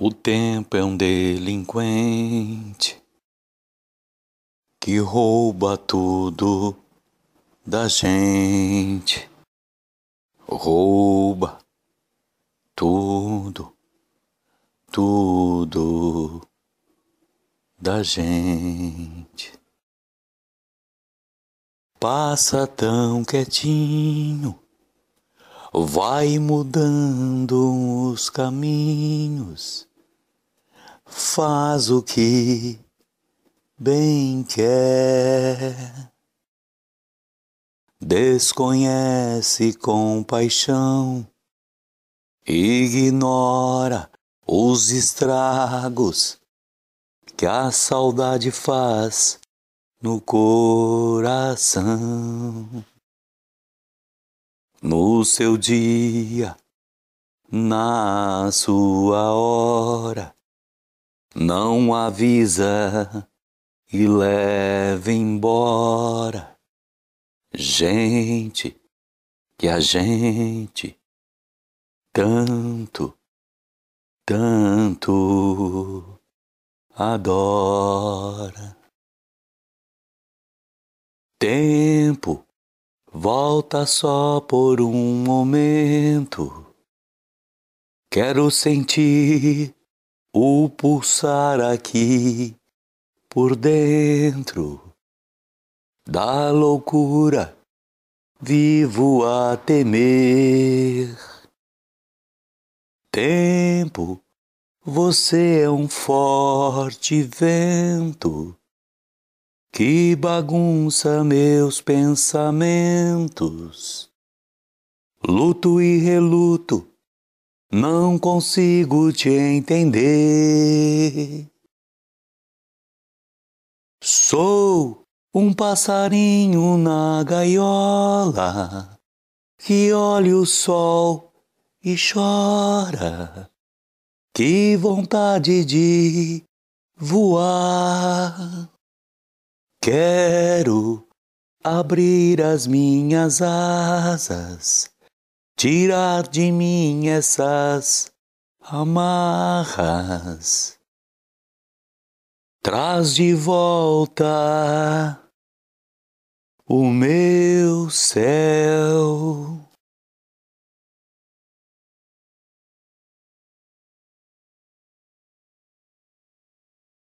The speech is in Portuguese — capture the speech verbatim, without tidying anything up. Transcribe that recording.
O tempo é um delinquente que rouba tudo da gente. Rouba tudo, tudo da gente. Passa tão quietinho, vai mudando os caminhos, faz o que bem quer, desconhece compaixão, ignora os estragos que a saudade faz no coração. No seu dia, na sua hora, não avisa e leva embora gente que a gente tanto, tanto adora. Tempo volta só por um momento. Quero sentir o pulsar aqui por dentro da loucura. Vivo a temer. Tempo, você é um forte vento que bagunça meus pensamentos. Luto e reluto, não consigo te entender. Sou um passarinho na gaiola que olha o sol e chora. Que vontade de voar. Quero abrir as minhas asas, tirar de mim essas amarras. Traz de volta o meu céu.